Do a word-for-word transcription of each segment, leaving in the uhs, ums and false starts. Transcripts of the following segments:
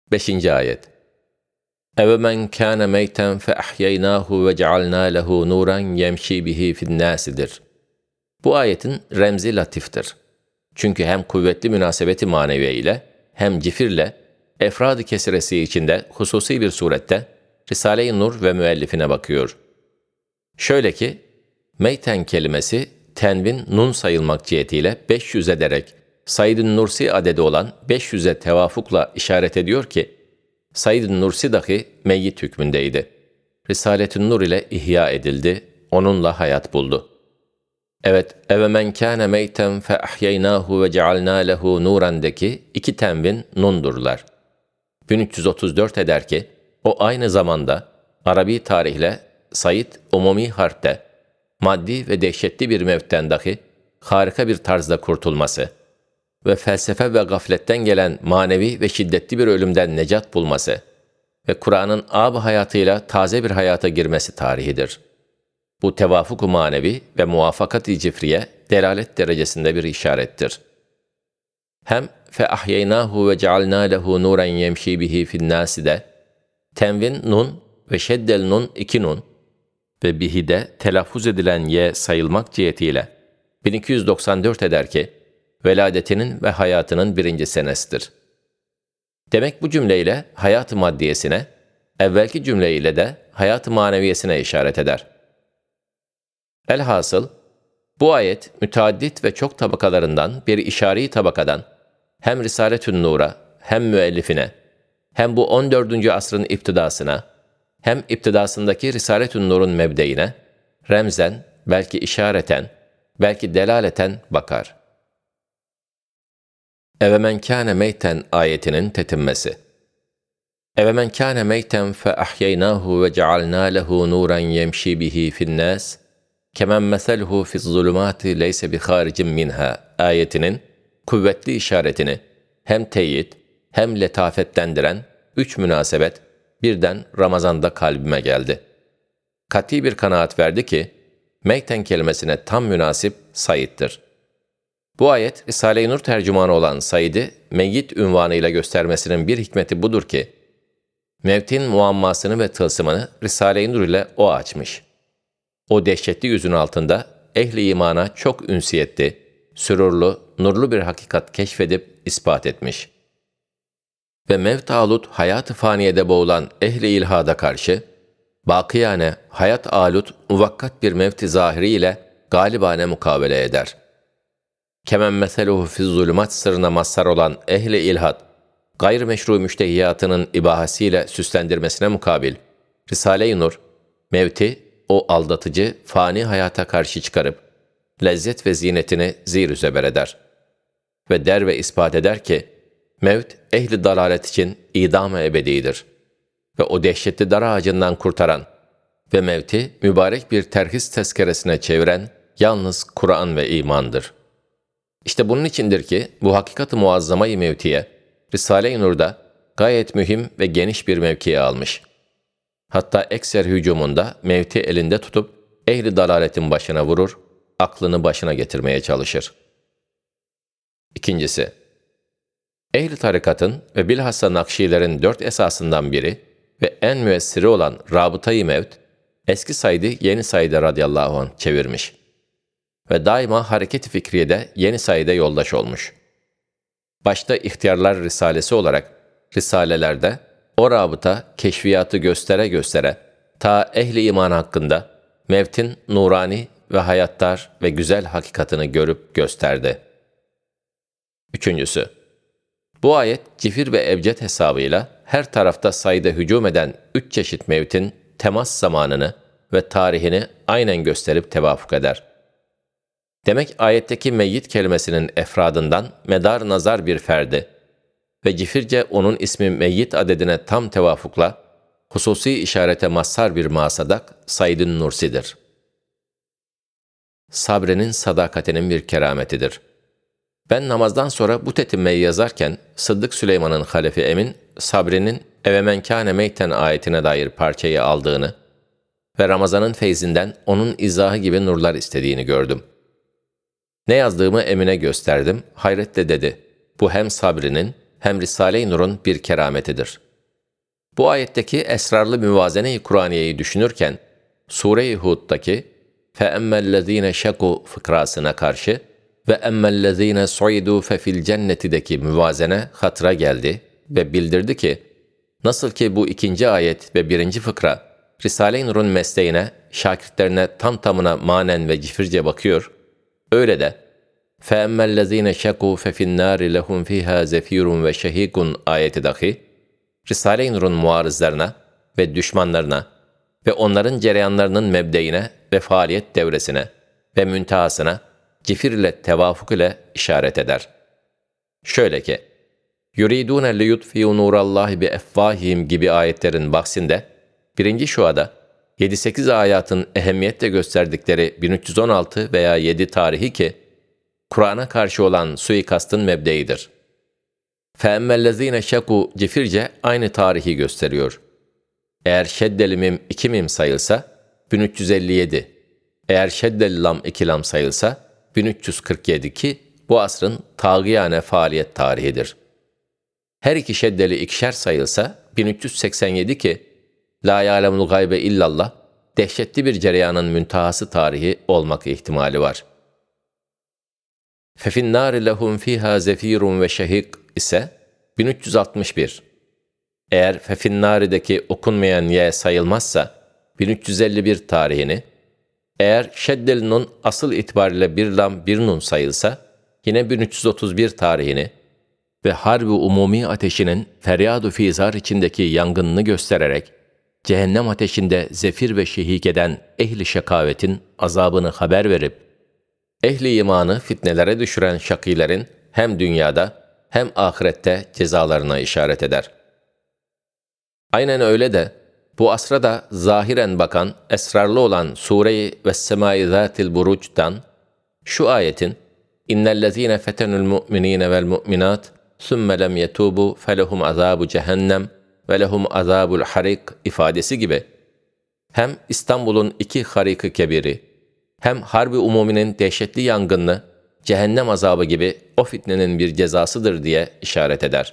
Beşinci ayet. Evemen kâne meyten fe ahyeynâhu ve cealnâ lehu nûran yemşî bihi finnâsidir. Bu ayetin remzi latiftir. Çünkü hem kuvvetli münasebeti maneviye ile hem cifirle efrad-ı kesiresi içinde hususi bir surette Risale-i Nur ve müellifine bakıyor. Şöyle ki, meyten kelimesi tenvin nun sayılmak cihetiyle beş yüz ederek Said-i Nursi adedi olan beş yüze tevafukla işaret ediyor ki, Said-i Nursi dahi meyyit hükmündeydi. Risalet-i Nur ile ihya edildi, onunla hayat buldu. Evet, evemen kâne meyten fe ahyeynâhu ve cealnâ lehu nûrandaki iki tenvin nundurlar. bin üç yüz otuz dört eder ki, o aynı zamanda Arabi tarihle Said umumi harpte, maddi ve dehşetli bir mevtten dahi harika bir tarzda kurtulması ve felsefe ve gafletten gelen manevi ve şiddetli bir ölümden necat bulması ve Kur'an'ın âb hayatıyla taze bir hayata girmesi tarihidir. Bu tevafuk-u manevi ve muvafakat-i cifriye delalet derecesinde bir işarettir. Hem fe ahyeynâhu ve cealnâ lehu nûren yemşî bihi finnâsi de tenvin nun ve şeddel nun iki nun ve bihi de telaffuz edilen ye sayılmak cihetiyle bin iki yüz doksan dört eder ki veladetinin ve hayatının birinci senesidir. Demek bu cümleyle hayat-ı maddiyesine, evvelki cümleyle de hayat-ı maneviyesine işaret eder. Elhasıl, bu ayet müteaddit ve çok tabakalarından bir işari tabakadan hem Risalet-ün Nur'a hem müellifine, hem bu on dördüncü asrın iptidasına, hem iptidasındaki Risalet-ün Nur'un mebdeine, remzen, belki işareten, belki delaleten bakar. Evemen kâne meyten ayetinin tetinmesi. Evemen kâne meyten fe ahyeynâhu ve cealnâ lehu nûran yemşî bihi finnâs, kemen meselhu fiz zulümâti leyse bi hâricin minhâ ayetinin kuvvetli işaretini hem teyit hem letafetlendiren üç münasebet birden Ramazan'da kalbime geldi. Kat'i bir kanaat verdi ki, meyten kelimesine tam münasip Said'dir. Bu ayet, Risale-i Nur tercümanı olan Said'i meyyit ünvanıyla göstermesinin bir hikmeti budur ki, mevtin muammasını ve tılsımını Risale-i Nur ile o açmış. O dehşetli yüzün altında ehli imana çok ünsiyetli, sürurlu, nurlu bir hakikat keşfedip ispat etmiş. Ve mevt-alut hayat-ı faniyede boğulan ehli ilhada karşı, bakiyane hayat-alut muvakkat bir mevt-i zahiri ile galibane mukabele eder. Kemen meseluhu fiz zulümat sırrına mazhar olan ehli ilhat, gayrimeşru müştehiyatının ibahasiyle süslendirmesine mukabil, Risale-i Nur, mevti, o aldatıcı, fani hayata karşı çıkarıp, lezzet ve zinetini zir zeber eder. Ve der ve ispat eder ki, mevt, ehli dalalet için idam-ı ebedidir. Ve o dehşetli dar ağacından kurtaran ve mevti mübarek bir terhis tezkeresine çeviren yalnız Kur'an ve imandır. İşte bunun içindir ki, bu hakikat-ı muazzama-i mevtiye, Risale-i Nur'da gayet mühim ve geniş bir mevkiye almış. Hatta ekser hücumunda mevti elinde tutup ehli dalaletin başına vurur, aklını başına getirmeye çalışır. İkincisi, ehli tarikatın ve bilhassa Nakşilerin dört esasından biri ve en müessiri olan Rabıta-i Mevt, eski Said'i yeni Said'e radıyallahu anh çevirmiş ve daima hareket-i fikriyede yeni Said'e yoldaş olmuş. Başta İhtiyarlar Risalesi olarak risalelerde o rabıta keşfiyatı göstere göstere ta ehli iman hakkında mevtin nurani ve hayattar ve güzel hakikatını görüp gösterdi. Üçüncüsü, bu ayet cifir ve ebced hesabıyla her tarafta Said'e hücum eden üç çeşit mevtin temas zamanını ve tarihini aynen gösterip tevafuk eder. Demek ayetteki meyyit kelimesinin efradından medar nazar bir ferdi ve cifirce onun ismi meyyit adedine tam tevafukla hususi işarete mazhar bir masadak Said-i Nursi'dir. Sabrenin sadakatinin bir kerametidir. Ben namazdan sonra bu tetimmeyi yazarken Sıddık Süleyman'ın halefi Emin, Sabri'nin Evemen kâne meyten ayetine dair parçayı aldığını ve Ramazan'ın feyzinden onun izahı gibi nurlar istediğini gördüm. Ne yazdığımı Emin'e gösterdim, hayretle dedi, bu hem Sabri'nin hem Risale-i Nur'un bir kerametidir. Bu ayetteki esrarlı müvazene-i Kur'aniyeyi düşünürken, Sure-i Hud'daki فَاَمَّا الَّذ۪ينَ شَقُوا fıkrasına karşı ve اَمَّا الَّذ۪ينَ سُعِدُوا فَفِي الْجَنَّتِ'deki müvazene hatıra geldi ve bildirdi ki, nasıl ki bu ikinci ayet ve birinci fıkra, Risale-i Nur'un mesleğine, şakirtlerine tam tamına manen ve cifirce bakıyor, öyle de فَاَمَّا الَّذ۪ينَ شَقُوا فَفِي النَّارِ لَهُمْ فِيهَا زَف۪يرٌ وَشَه۪يقٌ ayeti dahi, Risale-i Nur'un muarızlarına ve düşmanlarına ve onların cereyanlarının mebdeine ve faaliyet devresine ve müntehasına cifir ile tevafuk ile işaret eder. Şöyle ki, يُرِيدُونَ لِيُطْفِيُوا نُورَ اللّٰهِ بِاَفْوَاهِهِمْ gibi ayetlerin bahsinde, birinci şuada yedi sekiz ayatın ehemmiyetle gösterdikleri bin üç yüz on altı veya yedi tarihi ki, Kur'an'a karşı olan suikastın mebdeidir. فَاَمَّا الَّذ۪ينَ شَقُوا cifirce aynı tarihi gösteriyor. Eğer şeddeli mim iki mim sayılsa bin üç yüz elli yedi, eğer şeddeli lam iki lam sayılsa bin üç yüz kırk yedi ki bu asrın tağiyane faaliyet tarihidir. Her iki şeddeli ikişer sayılsa bin üç yüz seksen yedi ki la ya'lemul gaybe illallah dehşetli bir cereyanın müntehası tarihi olmak ihtimali var. فَفِي النَّارِ لَهُمْ فِيهَا زَف۪يرٌ وَشَه۪يقٌ ise bin üç yüz altmış bir. Eğer Fefinnari'deki okunmayan ye sayılmazsa bin üç yüz elli bir tarihini, eğer şeddel nun asıl itibariyle bir lam bir nun sayılsa yine bin üç yüz otuz bir tarihini ve harbi umumi ateşinin feryadu fizar içindeki yangınını göstererek cehennem ateşinde zefir ve şehik eden ehli şakavetin azabını haber verip ehli imanı fitnelere düşüren şakilerin hem dünyada hem ahirette cezalarına işaret eder. Aynen öyle de bu asra da zahiren bakan, esrarlı olan Sure-i Vessemâi Zâtil Buruç'tan şu ayetin İnnellezîne fetenul mu'minîne vel mu'minât sümme lem yetûbû felehum azâbu cehennem ve lehum azâbul harik ifadesi gibi hem İstanbul'un iki harik-ı kebiri hem harbi umuminin dehşetli yangınını cehennem azabı gibi o fitnenin bir cezasıdır diye işaret eder.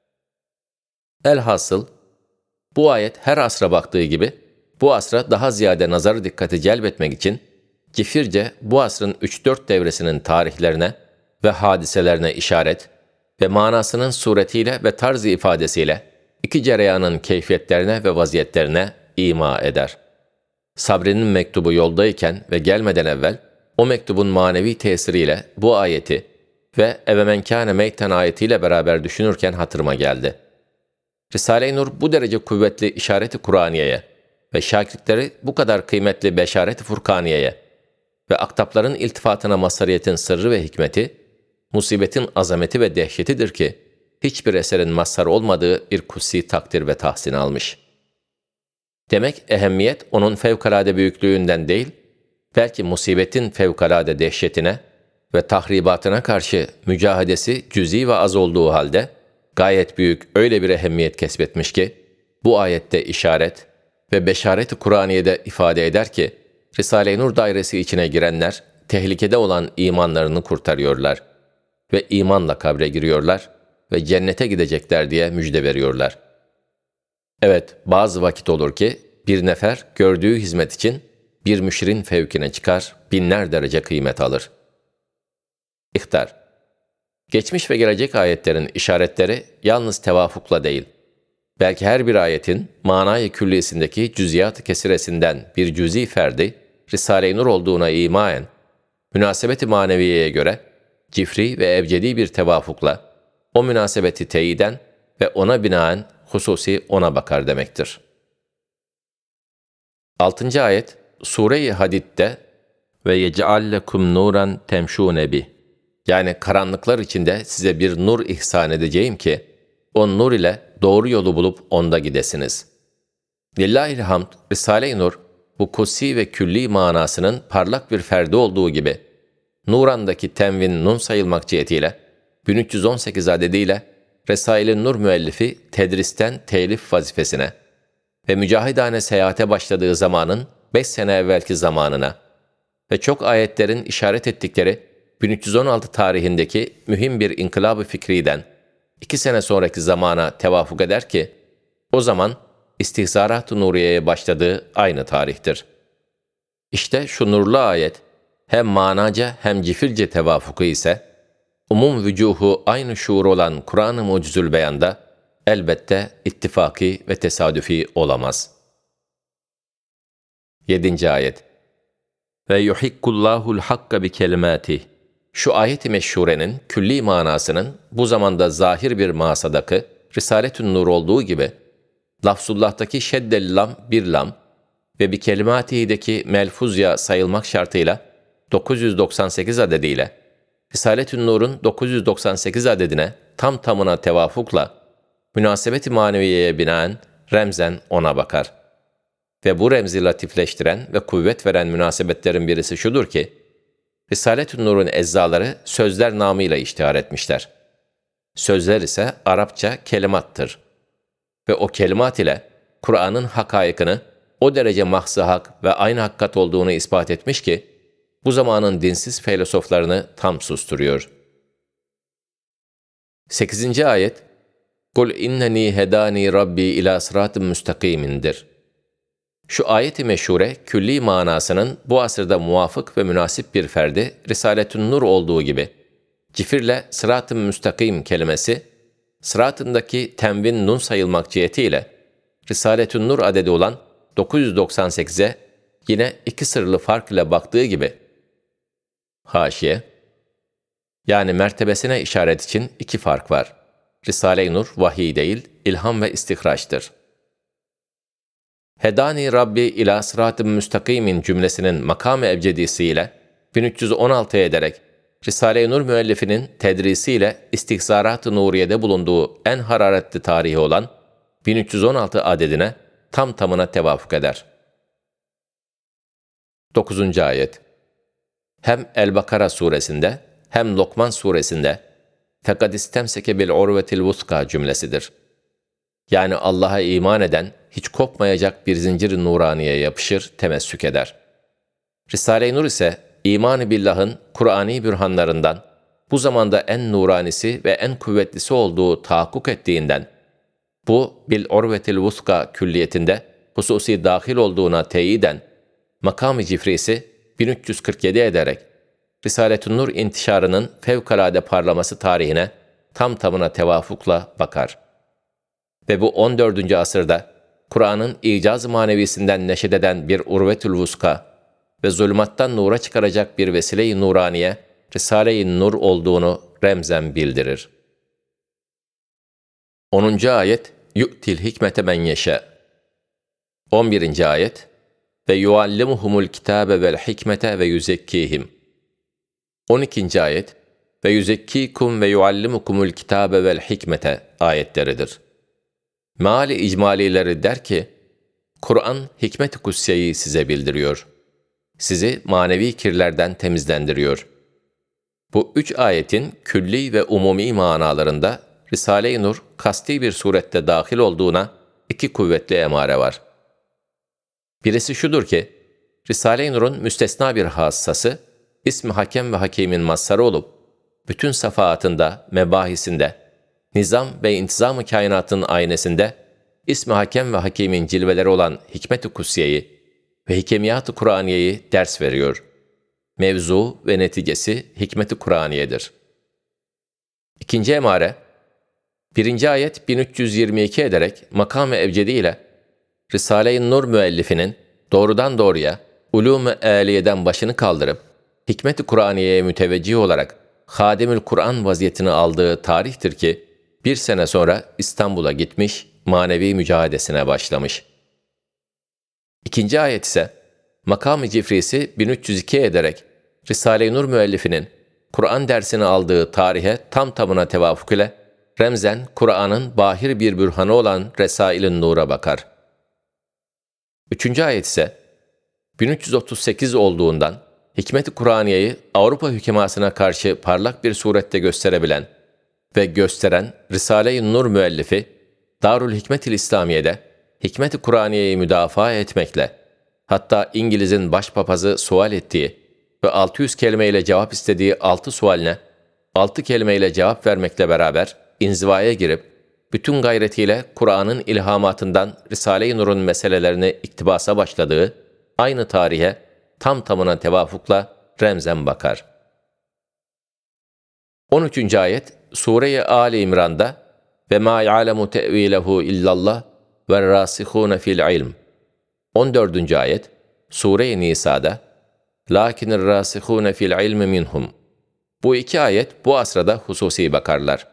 Elhasıl, bu ayet her asra baktığı gibi, bu asra daha ziyade nazar dikkati celbetmek için, cifirce bu asrın üç dört devresinin tarihlerine ve hadiselerine işaret ve manasının suretiyle ve tarzı ifadesiyle iki cereyanın keyfiyetlerine ve vaziyetlerine ima eder. Sabri'nin mektubu yoldayken ve gelmeden evvel, o mektubun manevi tesiriyle bu ayeti ve Evemen kâne meyten ayetiyle beraber düşünürken hatırıma geldi. Risale-i Nur bu derece kuvvetli işareti Kur'aniye'ye ve şakirtleri bu kadar kıymetli beşareti Furkaniye'ye ve aktapların iltifatına mazhariyetin sırrı ve hikmeti, musibetin azameti ve dehşetidir ki, hiçbir eserin mazhar olmadığı bir kutsi takdir ve tahsin almış. Demek ehemmiyet onun fevkalade büyüklüğünden değil, belki musibetin fevkalade dehşetine ve tahribatına karşı mücahedesi cüz'i ve az olduğu halde, gayet büyük öyle bir ehemmiyet kesbetmiş ki, bu ayette işaret ve beşaret-i Kur'aniye'de ifade eder ki, Risale-i Nur dairesi içine girenler, tehlikede olan imanlarını kurtarıyorlar ve imanla kabre giriyorlar ve cennete gidecekler diye müjde veriyorlar. Evet, bazı vakit olur ki, bir nefer gördüğü hizmet için bir müşrin fevkine çıkar, binler derece kıymet alır. İhtar. Geçmiş ve gelecek ayetlerin işaretleri yalnız tevafukla değil, belki her bir ayetin manayı külliyesindeki cüz'iyat-ı kesiresinden bir cüz'i ferdi, Risale-i Nur olduğuna imaen, münasebeti maneviyeye göre cifri ve ebcedi bir tevafukla o münasebeti teyiden ve ona binaen hususi ona bakar demektir. Altıncı ayet, Sure-i Hadid'de ve yec'al lekum nuran temşûne bih, yani karanlıklar içinde size bir nur ihsan edeceğim ki, o nur ile doğru yolu bulup onda gidesiniz. Lillahilhamd, Risale-i Nur, bu kutsi ve külli manasının parlak bir ferdi olduğu gibi, Nuran'daki tenvin nun sayılmak cihetiyle, bin üç yüz on sekiz adediyle, Resail-i Nur müellifi tedristen telif vazifesine ve mücahidane seyahate başladığı zamanın beş sene evvelki zamanına ve çok ayetlerin işaret ettikleri bin üç yüz on altı tarihindeki mühim bir inkılab-ı fikriden, iki sene sonraki zamana tevafuk eder ki, o zaman istihzarat-ı nuriyeye başladığı aynı tarihtir. İşte şu nurlu ayet, hem manaca hem cifirce tevafuku ise, umum vücuhu aynı şuur olan Kur'an-ı Mucizül Beyan'da elbette ittifaki ve tesadüfi olamaz. Yedinci ayet. Ve yuhikkullahul hakka bi kelimatih. Şu ayet-i meşhurenin külli manasının bu zamanda zahir bir masadakı Risaletün Nur olduğu gibi, lafzullah'taki şeddel lam bir lam ve bir kelimatihi'deki melfuzya sayılmak şartıyla dokuz yüz doksan sekiz adediyle, Risaletün Nur'un dokuz yüz doksan sekiz adedine tam tamına tevafukla, münasebet-i maneviyeye binaen remzen ona bakar. Ve bu remzi latifleştiren ve kuvvet veren münasebetlerin birisi şudur ki, Risaletün Nur'un eczaları sözler namıyla iştihar etmişler. Sözler ise Arapça kelimattır. Ve o kelimat ile Kur'an'ın hakaikını o derece mahzı hak ve aynı hakikat olduğunu ispat etmiş ki, bu zamanın dinsiz filozoflarını tam susturuyor. Sekizinci ayet, Kul inneni hedani Rabbi ila sıratın müstakimindir. Şu ayet-i meşhure, külli manasının bu asırda muvafık ve münasip bir ferdi, Risaletün Nur olduğu gibi, cifirle sırat-ı müstakim kelimesi, sıratındaki tenvin nun sayılmak cihetiyle, Risaletün Nur adedi olan dokuz yüz doksan sekize yine iki sırlı fark ile baktığı gibi, haşiye, yani mertebesine işaret için iki fark var. Risale-i Nur vahiy değil, ilham ve istihraçtır. Hedani Rabbi ila sırat-ı müstakimin cümlesinin makam-ı ebcedisiyle bin üç yüz on altı ederek Risale-i Nur müellifinin tedrisiyle istihzarat-ı nuriyede bulunduğu en hararetli tarihi olan bin üç yüz on altı adedine tam tamına tevafuk eder. Dokuzuncu ayet. Hem El-Bakara suresinde hem Lokman suresinde فَقَدْ اِسْتَمْسَكَ بِالْعُرْوَةِ الْوُثْقَى cümlesidir. Yani Allah'a iman eden hiç kopmayacak bir zincir-i nuraniyeye yapışır, temessük eder. Risale-i Nur ise iman-ı billah'ın Kur'ani bürhanlarından bu zamanda en nuranisi ve en kuvvetlisi olduğu tahakkuk ettiğinden, bu bil-urvetil vuska külliyetinde hususi dahil olduğuna teyiden, makam-ı cifrisi bin üç yüz kırk yedi ederek, Risaletün Nur intişarının fevkalade parlaması tarihine tam tamına tevafukla bakar. Ve bu on dördüncü asırda Kur'an'ın icaz-ı manevisinden neşet eden bir urvetül vuska ve zulümattan nura çıkaracak bir vesile-i nuraniye, Risale-i Nur olduğunu remzen bildirir. onuncu ayet, yu'til hikmete men yeşe. on birinci ayet, ve yuallimuhumul kitabe vel hikmete ve yüzekkihim. on ikinci ayet, ve yüzekkikum ve yuallimukumul kitabe vel hikmete ayetleridir. Meali icmalileri der ki, Kur'an hikmet-i kutsiyeyi size bildiriyor. Sizi manevi kirlerden temizlendiriyor. Bu üç ayetin külli ve umumi manalarında Risale-i Nur kasti bir surette dahil olduğuna iki kuvvetli emare var. Birisi şudur ki, Risale-i Nur'un müstesna bir hassası, İsmi Hakem ve Hakim'in mazharı olup, bütün safahatında, mebahisinde, nizam ve intizam-ı kainatın aynesinde, İsmi Hakem ve Hakim'in cilveleri olan Hikmet-i Kutsiye'yi ve Hikemiyat-ı Kur'aniye'yi ders veriyor. Mevzu ve neticesi Hikmet-i Kur'aniye'dir. İkinci emare, birinci ayet bin üç yüz yirmi iki ederek makam-ı evcedi ile Risale-i Nur müellifinin doğrudan doğruya ulûm-ı âliyeden başını kaldırıp Hikmet-i Kur'aniye'ye müteveccih olarak Hadimül Kur'an vaziyetini aldığı tarihtir ki bir sene sonra İstanbul'a gitmiş, manevi mücadelesine başlamış. İkinci ayet ise makam-ı cifrisi bin üç yüz iki ederek Risale-i Nur müellifinin Kur'an dersini aldığı tarihe tam tamına tevafuk ile remzen Kur'an'ın bahir bir bürhanı olan Resail-i Nur'a bakar. Üçüncü ayet ise bin üç yüz otuz sekiz olduğundan Hikmet-i Kur'aniye'yi Avrupa hükemasına karşı parlak bir surette gösterebilen ve gösteren Risale-i Nur müellifi Darül Hikmet-i İslamiye'de Hikmet-i Kur'aniye'yi müdafaa etmekle, hatta İngiliz'in başpapazı sual ettiği ve altı yüz kelimeyle cevap istediği altı sualine altı kelimeyle cevap vermekle beraber inzivaya girip, bütün gayretiyle Kur'an'ın ilhamatından Risale-i Nur'un meselelerini iktibasa başladığı aynı tarihe tam tamına tevafukla remzen bakar. on üçüncü ayet Sure-i Ali İmran'da ve ma ya'lemu te'vilehu illallah ve rasihune fil ilm. on dördüncü ayet Sure-i Nisa'da lakinir rasihune fil ilmi minhum. Bu iki ayet bu asrada hususi bakarlar.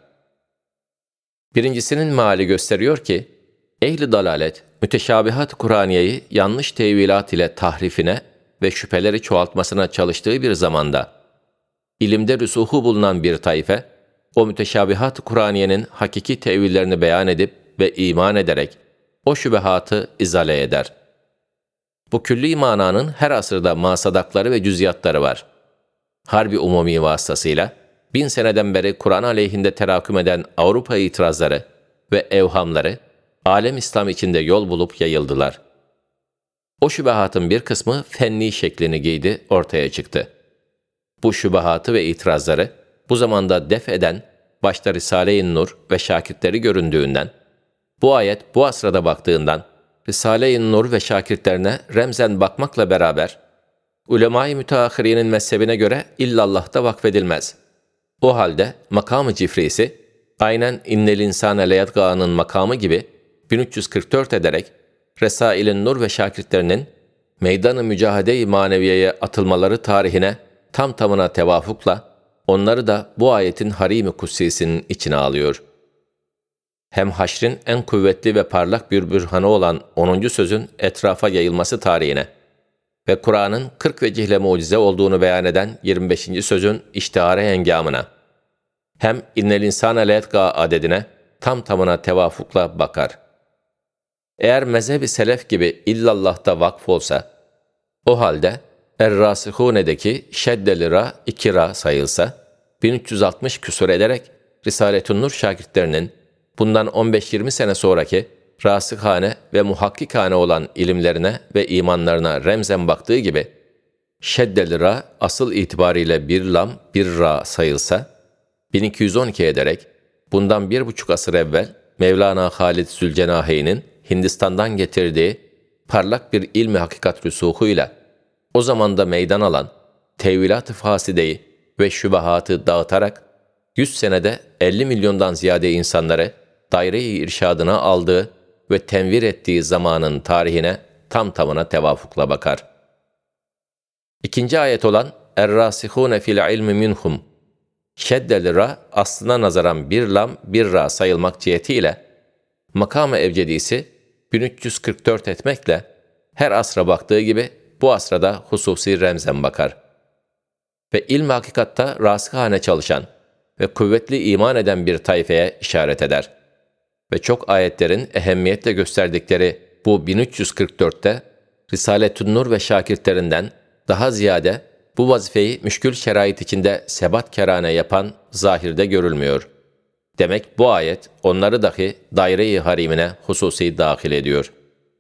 Birincisinin meali gösteriyor ki, ehli dalalet, müteşabihat Kur'aniyeyi yanlış tevilat ile tahrifine ve şüpheleri çoğaltmasına çalıştığı bir zamanda, ilimde rüsuhu bulunan bir taife, o müteşabihat Kur'aniyenin hakiki tevillerini beyan edip ve iman ederek, o şübehatı izale eder. Bu külli mananın her asırda masadakları ve cüziyatları var. Harbi umumi vasıtasıyla, bin seneden beri Kur'an aleyhinde teraküm eden Avrupa itirazları ve evhamları, alem İslam içinde yol bulup yayıldılar. O şübehatın bir kısmı fenni şeklini giydi, ortaya çıktı. Bu şübehatı ve itirazları bu zamanda def eden, başta Risale-i Nur ve şakirtleri göründüğünden, bu ayet bu asrada baktığından, Risale-i Nur ve şakirtlerine remzen bakmakla beraber, ulema-i müteahhirinin mezhebine göre illallah'ta vakfedilmez. O halde makamı cifrisi, aynen innel insane leyatgâ'nın makamı gibi bin üç yüz kırk dört ederek, Resail-i Nur ve şakirtlerinin meydan-ı mücahede-i maneviyeye atılmaları tarihine tam tamına tevafukla, onları da bu ayetin harim-i kutsisinin içine alıyor. Hem haşrin en kuvvetli ve parlak bir bürhanı olan onuncu sözün etrafa yayılması tarihine ve Kur'an'ın kırk vecihle mucize olduğunu beyan eden yirmi beşinci sözün iştihare hengamına, hem innel insane leyatgâ adedine tam tamına tevafukla bakar. Eğer mezheb-i selef gibi illallah'ta vakf olsa, o halde Er-Rasihûne'deki şeddeli ra iki ra sayılsa, bin üç yüz altmış küsur ederek Risale-i Nur şakirtlerinin bundan on beş yirmi sene sonraki rasihane ve muhakkikane olan ilimlerine ve imanlarına remzen baktığı gibi, şeddeli ra asıl itibariyle bir lam bir ra sayılsa, bin iki yüz on iki ederek bundan bir buçuk asır evvel Mevlana Halid Zülcenaheyn'in Hindistan'dan getirdiği parlak bir ilmi hakikat rüsuhuyla o zamanda meydan alan tevilat-ı fasideyi ve şübehatı dağıtarak yüz senede elli milyondan ziyade insanları daire-i irşadına aldığı ve tenvir ettiği zamanın tarihine tam tamına tevafukla bakar. İkinci ayet olan Er-Rasihûne fil ilmi minhum, şeddeli ra aslına nazaran bir lam bir ra sayılmak cihetiyle, makam-ı evcedisi bin üç yüz kırk dört etmekle her asra baktığı gibi bu asrada hususi remzen bakar. Ve ilm-i hakikatta rasihane çalışan ve kuvvetli iman eden bir tayfeye işaret eder. Ve çok ayetlerin ehemmiyetle gösterdikleri bu bin üç yüz kırk dörtte Risale-i Nur ve şakirtlerinden daha ziyade bu vazifeyi müşkül şerait içinde sebat kerane yapan zahirde görülmüyor. Demek bu ayet onları dahi daire-i harimine hususi dahil ediyor.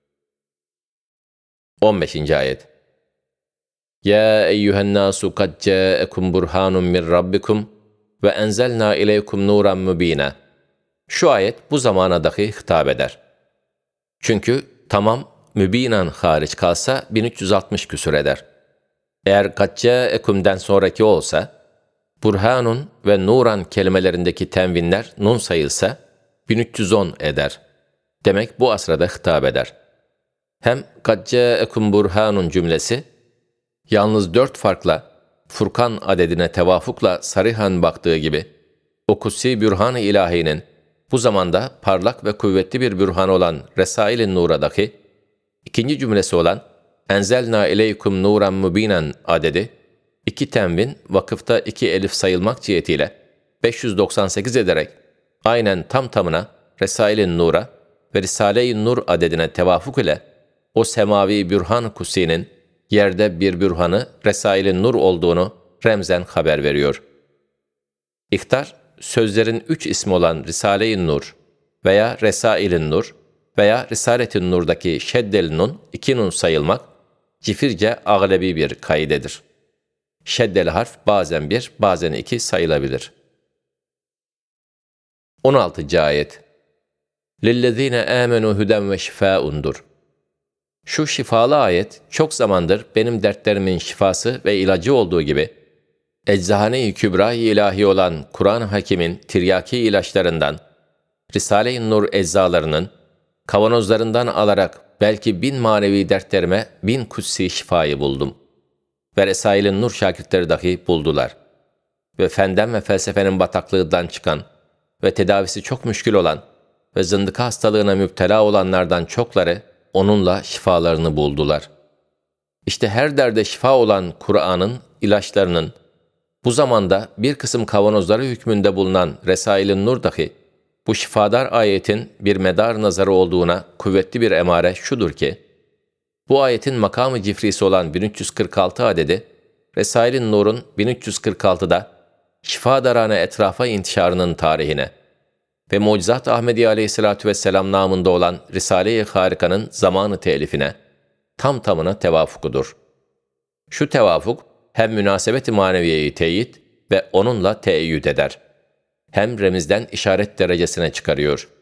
on beşinci ayet Ya eyyühennâsu kad câekum burhanun min rabbikum ve enzelnâ ileykum nuran mübîne. Şu ayet bu zamana dahi hitap eder. Çünkü tamam mübinen hariç kalsa bin üç yüz altmış küsur eder. Eğer kad câekum'den sonraki olsa, burhanun ve nuran kelimelerindeki tenvinler nun sayılsa bin üç yüz on eder. Demek bu asrada hitap eder. Hem kad câekum burhanun cümlesi, yalnız dört farkla Furkan adedine tevafukla sarihan baktığı gibi, o kutsi bürhan-ı ilahinin bu zamanda parlak ve kuvvetli bir bürhan olan Resail-i Nur'daki ikinci cümlesi olan Enzelna ileykum nuran mübinen adedi, iki tenvin vakıfta iki elif sayılmak cihetiyle beş yüz doksan sekiz ederek aynen tam tamına Resail-i Nur'a ve Risale-i Nur adedine tevafuk ile o semavi bürhan kutsinin yerde bir bürhanı Resail-i Nur olduğunu remzen haber veriyor. İhtar, sözlerin üç ismi olan Risale-i Nur veya Resail-i Nur veya Risalet-i Nur'daki şeddel nun, iki nun sayılmak, cifirce ağlebi bir kaidedir. Şeddeli harf bazen bir, bazen iki sayılabilir. on altıncı ayet. لِلَّذ۪ينَ آمَنُوا هُدًى وَشِفَاءٌdur. Şu şifalı ayet çok zamandır benim dertlerimin şifası ve ilacı olduğu gibi, Eczane-i Kübra-i ilahi olan Kur'an-ı Hakim'in tiryaki ilaçlarından, Risale-i Nur eczalarının, kavanozlarından alarak belki bin manevi dertlerime bin kutsi şifayı buldum. Ve Resail-i Nur şakirtleri dahi buldular. Ve fenden ve felsefenin bataklığından çıkan ve tedavisi çok müşkül olan ve zındıka hastalığına müptela olanlardan çokları onunla şifalarını buldular. İşte her derde şifa olan Kur'an'ın ilaçlarının, bu zamanda bir kısım kavanozları hükmünde bulunan Resail-i Nur dahi, bu şifadar ayetin bir medar nazarı olduğuna kuvvetli bir emare şudur ki, bu ayetin makamı cifrisi olan bin üç yüz kırk altı adedi, Resail-i Nur'un bin üç yüz kırk altıda şifadarane etrafa intişarının tarihine ve Mucizat-ı Ahmediye aleyhissalâtu vesselam namında olan Risale-i Harika'nın zamanı telifine, tam tamına tevafukudur. Şu tevafuk, hem münasebet-i maneviyeyi teyit ve onunla teeyyüd eder. Hem remizden işaret derecesine çıkarıyor.